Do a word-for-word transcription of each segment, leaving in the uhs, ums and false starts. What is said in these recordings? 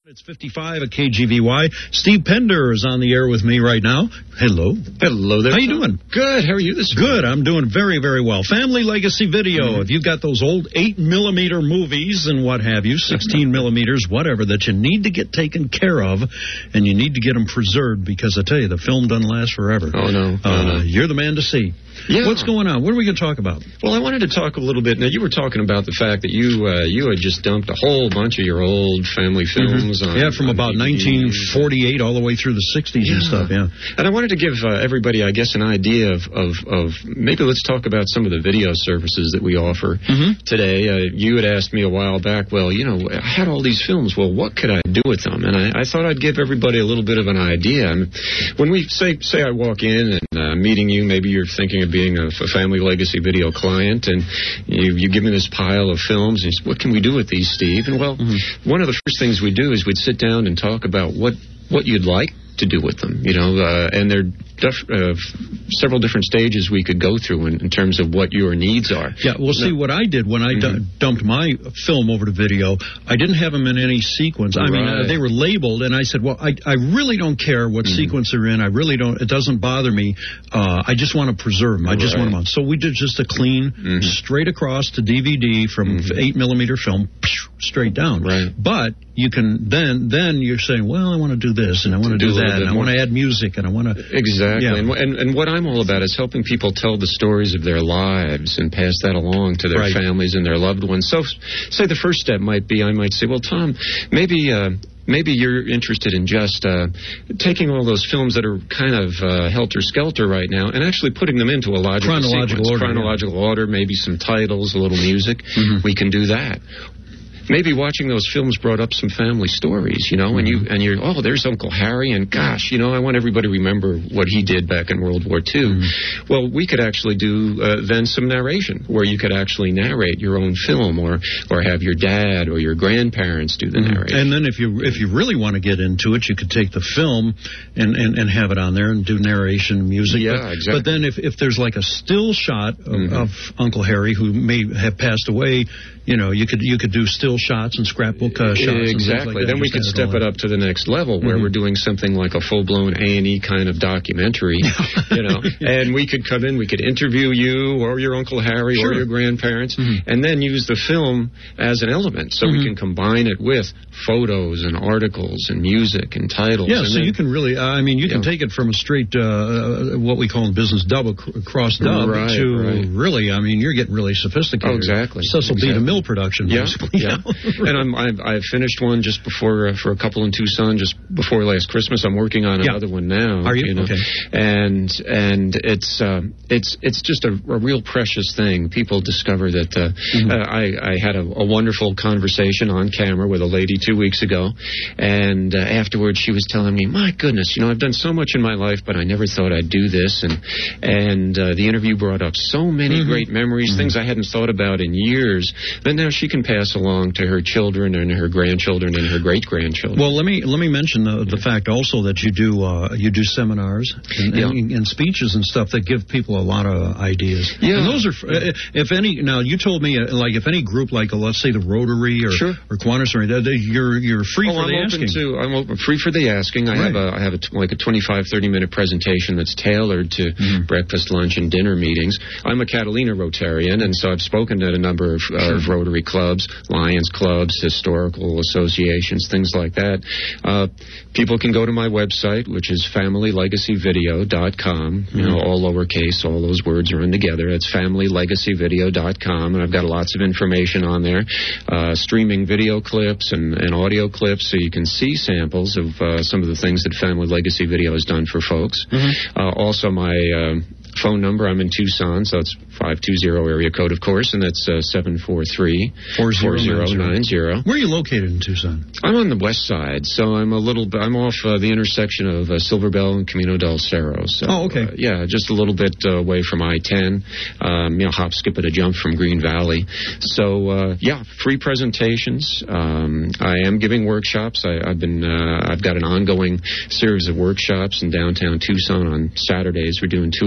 It's fifty-five at K G V Y. Steve Pender is on the air with me right now. Hello. Hello there. How you doing? Good. How are you this morning? Good. I'm doing very, very well. Family Legacy Video. Mm-hmm. If you've got those old eight millimeter movies and what have you, sixteen millimeters, whatever, that you need to get taken care of, and you need to get them preserved, because I tell you, the film doesn't last forever. Oh, no. Uh, oh, no. You're the man to see. Yeah. What's going on? What are we going to talk about? Well, I wanted to talk a little bit. Now, you were talking about the fact that you uh, you had just dumped a whole bunch of your old family films. Mm-hmm. on, Yeah, from on about D V Ds. nineteen forty-eight all the way through the sixties yeah. and stuff, yeah. And I wanted to give uh, everybody, I guess, an idea of, of, of maybe let's talk about some of the video services that we offer mm-hmm. today. Uh, you had asked me a while back, well, you know, I had all these films. Well, what could I do with them? And I, I thought I'd give everybody a little bit of an idea. And when we say, say I walk in and uh, meeting you, maybe you're thinking of being a, a Family Legacy Video client, and you, you give me this pile of films, and you say, what can we do with these, Steve? And, well, mm-hmm. one of the first things we do is we'd sit down and talk about what, what you'd like to do with them, you know, uh, and there are def- uh, several different stages we could go through in, in terms of what your needs are. Yeah, well, see, what I did when I mm-hmm. d- dumped my film over to video, I didn't have them in any sequence. I right. mean, uh, they were labeled, and I said, well, I, I really don't care what mm-hmm. sequence they're in. I really don't, it doesn't bother me. Uh, I just want to preserve them. I just right. want them on. So we did just a clean, mm-hmm. straight across to D V D from mm-hmm. eight millimeter film, straight down. Right. But you can, then then you're saying, well, I want to do this, and I want to do, do that, and I want to add music, and I want to... Exactly. Yeah. And, and, and what I'm all about is helping people tell the stories of their lives and pass that along to their right. families and their loved ones. So, say the first step might be, I might say, well, Tom, maybe... Uh, Maybe you're interested in just uh, taking all those films that are kind of uh, helter-skelter right now and actually putting them into a logical chronological sequence. order. Chronological yeah. order, maybe some titles, a little music. Mm-hmm. We can do that. Maybe watching those films brought up some family stories, you know, mm-hmm. and you and you're, oh, there's Uncle Harry, and gosh, you know, I want everybody to remember what he did back in World War Two. Mm-hmm. Well, we could actually do uh, then some narration, where you could actually narrate your own film, or or have your dad or your grandparents do the mm-hmm. narration. And then if you if you really want to get into it, you could take the film and, and, and have it on there and do narration, music. Yeah, but, exactly. But then if, if there's like a still shot of, mm-hmm. of Uncle Harry, who may have passed away, you know, you could you could do still shots and scrapbook uh, shots. Exactly. Like then we could step it up to the next level, where mm-hmm. we're doing something like a full-blown A and E kind of documentary, you know. And we could come in, we could interview you or your Uncle Harry sure. or your grandparents, mm-hmm. and then use the film as an element, so mm-hmm. we can combine it with photos and articles and music and titles. Yeah, and so then, you can really, uh, I mean, you can yeah. take it from a straight, uh, what we call in business dub, cr- cross dub, right, to right. really, I mean, you're getting really sophisticated. Oh, exactly. Cecil exactly. B. DeMille production, yeah. basically. Yeah. And I'm, I've, I've finished one just before, uh, for a couple in Tucson, just before last Christmas. I'm working on yeah. another one now. Are you? you know? Okay. And and it's um, it's it's just a, a real precious thing. People discover that uh, mm-hmm. uh, I, I had a, a wonderful conversation on camera with a lady two weeks ago, and uh, afterwards she was telling me, my goodness, you know, I've done so much in my life, but I never thought I'd do this. And and uh, the interview brought up so many mm-hmm. great memories, mm-hmm. things I hadn't thought about in years, that now she can pass along to her children and her grandchildren and her great-grandchildren. Well, let me let me mention the, the fact also that you do uh, you do seminars and, yeah. and, and speeches and stuff that give people a lot of ideas. Yeah. And those are, if any, now you told me, uh, like, if any group, like, uh, let's say the Rotary or, sure. or Kiwanis, or uh, you're you're free oh, for I'm the open asking. To, I'm open, free for the asking. I right. have a I have a, like a twenty-five, thirty minute presentation that's tailored to mm-hmm. breakfast, lunch, and dinner meetings. I'm a Catalina Rotarian, and so I've spoken at a number of, uh, of Rotary clubs, Lions clubs, historical associations, things like that. Uh, people can go to my website, which is family legacy video dot com. You know, all lowercase, all those words are in together. It's family legacy video dot com, and I've got lots of information on there, uh, streaming video clips and, and audio clips, so you can see samples of uh, some of the things that Family Legacy Video has done for folks. Mm-hmm. Uh, also, my uh, phone number, I'm in Tucson, so it's five two zero area code, of course, and that's uh, seven four three, four zero nine zero. Where are you located in Tucson? I'm on the west side, so I'm a little bit, I'm off uh, the intersection of uh, Silver Bell and Camino del Cerro. So, oh, okay. Uh, yeah, just a little bit uh, away from I ten, um, you know, hop, skip, and a jump from Green Valley. So, uh, yeah, free presentations. Um, I am giving workshops. I, I've been, uh, I've got an ongoing series of workshops in downtown Tucson on Saturdays. We're doing two a month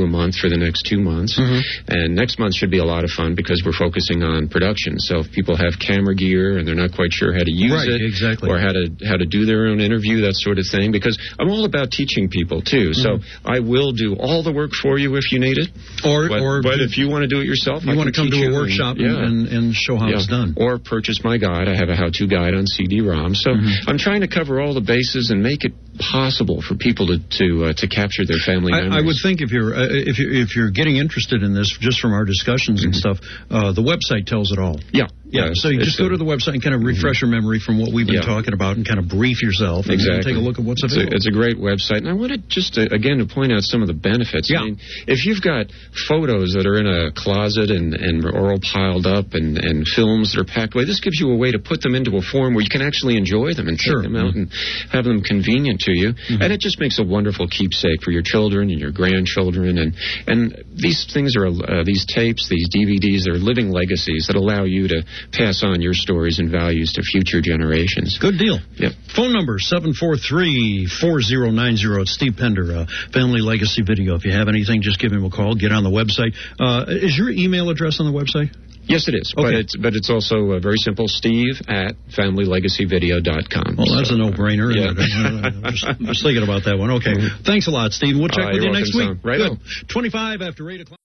for the next two months. Mm-hmm. And next month should be a lot of fun because we're focusing on production. So if people have camera gear and they're not quite sure how to use right, it, exactly. or how to how to do their own interview, that sort of thing, because I'm all about teaching people, too. So mm-hmm. I will do all the work for you if you need it. Or, but, or but if you want to do it yourself, you I want to come to a workshop and, yeah. and, and show how yeah. it's done. Or purchase my guide. I have a how-to guide on C D ROM. So mm-hmm. I'm trying to cover all the bases and make it possible for people to to, uh, to capture their family memories. I, I would think if you're uh, if you if you're getting interested in this just from our discussions mm-hmm. and stuff, uh, the website tells it all. Yeah. Yeah, so you just go to the website and kind of refresh your memory from what we've been yeah. talking about and kind of brief yourself and exactly. take a look at what's it's available. A, it's a great website. And I wanted just, to, again, to point out some of the benefits. Yeah. I mean, if you've got photos that are in a closet and, and are all piled up and, and films that are packed away, this gives you a way to put them into a form where you can actually enjoy them and take sure. them out mm-hmm. and have them convenient to you. Mm-hmm. And it just makes a wonderful keepsake for your children and your grandchildren. And, and these things are, uh, these tapes, these D V Ds, they're living legacies that allow you to pass on your stories and values to future generations. Good deal. Yep. Phone number seven four three, four zero nine zero. It's Steve Pender, uh, Family Legacy Video. If you have anything, just give him a call. Get on the website. Uh, is your email address on the website? Yes, it is. Okay. But it's but it's also uh, very simple. Steve at family legacy video dot com. Well, that's so, a no-brainer. Yeah. uh, just, just thinking about that one. Okay. Mm-hmm. Thanks a lot, Steve. We'll check uh, with you next week. Right Good. on. twenty-five after eight o'clock.